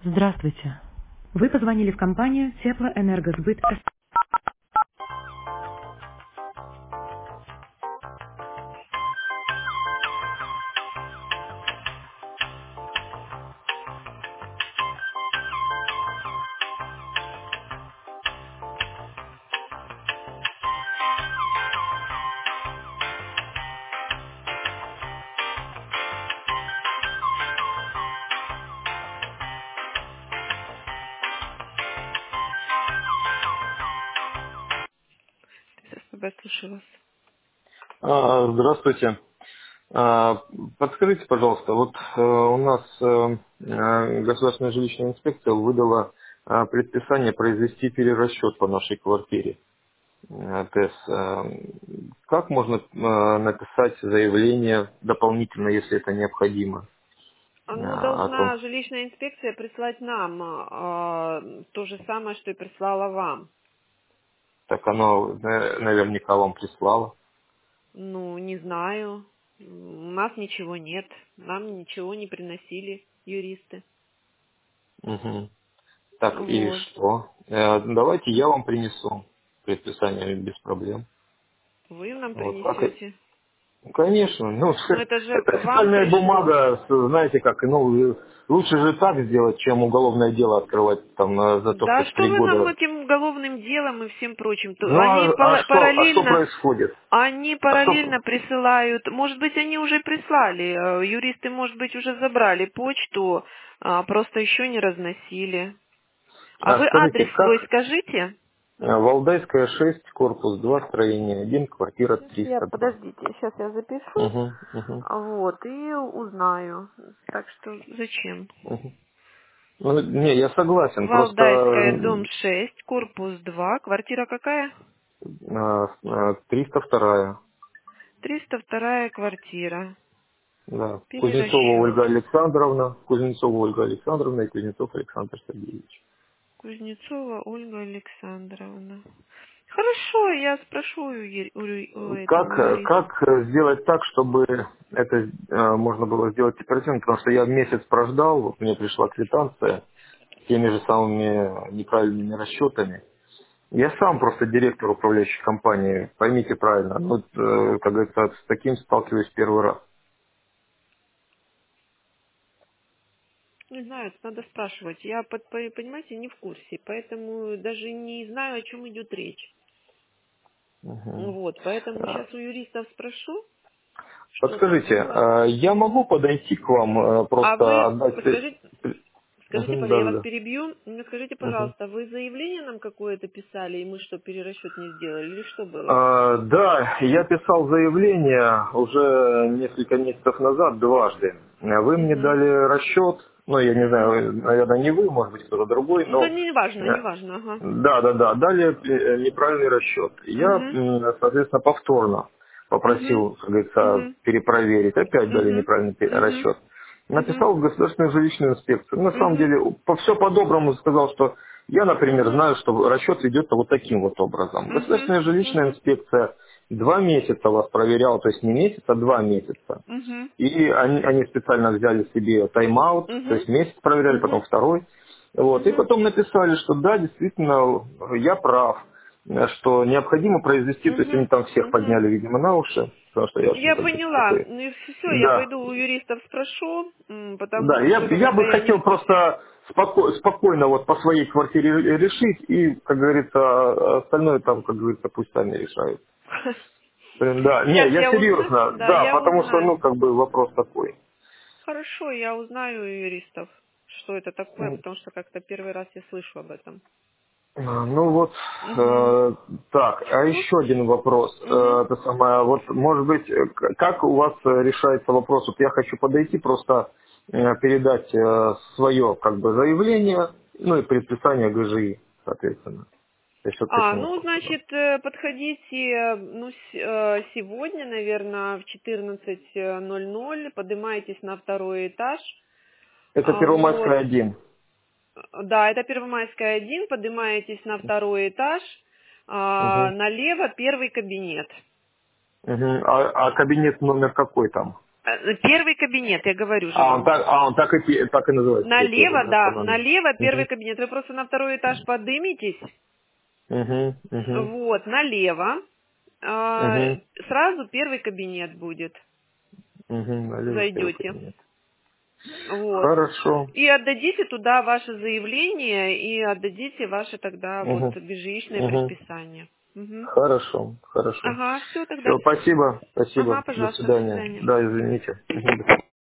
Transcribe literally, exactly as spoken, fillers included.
Здравствуйте. Вы позвонили в компанию Теплоэнергосбыт. Я слушаю вас. А, Здравствуйте. А, Подскажите, пожалуйста, вот э, у нас э, э, Государственная жилищная инспекция выдала э, предписание произвести перерасчет по нашей квартире. э, ТЭС. Э, Как можно э, написать заявление дополнительно, если это необходимо? А, э, Ну, О том, должна жилищная инспекция прислать нам а, то же самое, что и прислала вам. так оно э, наверняка вам прислало. Ну, не знаю. У нас ничего нет. Нам ничего не приносили юристы. Мгм. Так, и Вот. что? Э, Давайте я вам принесу предписание без проблем. Вы нам Вот как, принесете. Ну, конечно, ну, Но это же это вам официальная пришло. бумага, с- знаете как, ну, лучше же так сделать, чем уголовное дело открывать там э, за то, Да что что три вы нам года. этим уголовным делом и всем прочим? То Ну, Они а, а пала- что, а что параллельно, происходит? они А что, параллельно присылают, может быть, они уже прислали, э, юристы, может быть, уже забрали почту, а, просто еще не разносили. А а вы скажите, адрес свой как скажите? э, Валдайская шесть, корпус два, строение один, квартира Сейчас я, триста два. подождите, сейчас я запишу, Угу, угу, вот, и узнаю. Так что зачем? угу. Ну, не, я согласен, просто Валдайская, дом шесть, корпус два, квартира какая? э, э, триста два. триста вторая квартира. Да. Кузнецова Перерасчет. Ольга Александровна, Кузнецова Ольга Александровна и Кузнецов Александр Сергеевич. Кузнецова Ольга Александровна. Хорошо, я спрошу у, ю- у ю- у этого Как, э, юриста. как э, сделать так, чтобы это э, можно было сделать оперативно, потому что я месяц прождал, вот мне пришла квитанция с теми же самыми неправильными расчетами. Я сам просто директор управляющей компании, поймите правильно, ну, вот, э, как говорится, с таким сталкиваюсь первый раз. Не знаю, это надо спрашивать. Я, под- по- понимаете, не в курсе, поэтому даже не знаю, о чем идет речь. Мгм. Вот, поэтому сейчас у юристов спрошу, что там Подскажите, было. э, я могу подойти к вам, э, А просто вы, отдать... скажите, скажите, Мгм, пожалуйста, я вас да-да-да. перебью. Мне скажите, Мгм. пожалуйста, вы заявление нам какое-то писали, и мы что, перерасчет не сделали, или что было? А, да, я писал заявление уже несколько месяцев назад дважды. Вы мне Угу. дали расчет, ну, я не Угу. знаю, наверное, не вы, может быть, кто-то другой, Ну, да но не важно, э, не важно, ага. да, да, да, дали э, неправильный расчет. Я, Угу. м, соответственно, повторно Угу. попросил, как говорится, Угу. перепроверить. Опять дали Угу. неправильный пе- Угу. расчет. Угу. Написал в государственную жилищную инспекцию. На самом Угу. деле, по, все по-доброму сказал, что я, например, Угу. знаю, что расчет ведется вот таким вот образом. Угу. Государственная жилищная Угу. инспекция два месяца вас проверяла, то есть не месяц, а два месяца. Угу. И они, они специально взяли себе тайм-аут, то Угу. есть месяц проверяли, потом Угу. второй. Вот. И Угу. потом написали, что да, действительно, я прав, э, что необходимо произвести, то есть они Угу. там всех Угу. подняли, видимо, на уши, потому что я очень Я как бы поняла. такой. Ну и все, я Да, пойду у юристов спрошу, м, потому да, что, я, что я говорится, бы я не в хотел курсе. просто споко- спокойно вот по своей квартире ре- решить, и, как говорится, а остальное там, как говорится, пусть сами решают. Блин, да, не, Сейчас я я узнаю, серьезно, да, да, я потому что, узнаю. ну, как бы вопрос такой. Хорошо, я узнаю у юристов, что это такое, потому что как-то первый раз я слышу об этом. А, Ну вот, Угу. э, так, а Ну, еще один вопрос. угу. Э, это самое, вот, может быть, э, к- как у вас э, решается вопрос? Вот я хочу подойти, просто э, передать свое, как бы, заявление, ну и предписание ГЖИ, соответственно. То есть вот А, таким ну, образом. значит, э, подходите, э, ну, с- э, сегодня, наверное, в четырнадцать ноль ноль, поднимайтесь на второй этаж. Это А, вот, Первомайская один. да, это Первомайская один, поднимаетесь на второй этаж, а, Угу. налево первый кабинет. Угу. А, а кабинет номер какой там? Э, Первый кабинет, я говорю же А он вам. так, а он так и, пи- так и называется? Налево, Первый, да, автономный. налево первый Угу. кабинет. Вы просто на второй этаж подниметесь. Угу. Угу. Вот, налево. А, Угу. Сразу первый кабинет будет. Угу. Налево первый Зайдете. кабинет. Вот. Хорошо. И отдадите туда ваше заявление и отдадите ваше тогда вот Угу. безжилищное Угу. предписание. Мгм. Хорошо, хорошо. Ага, все тогда. Все, спасибо, Ага, спасибо. До пожалуйста, до свидания. свидания. Да, извините. Мгм, до свидания.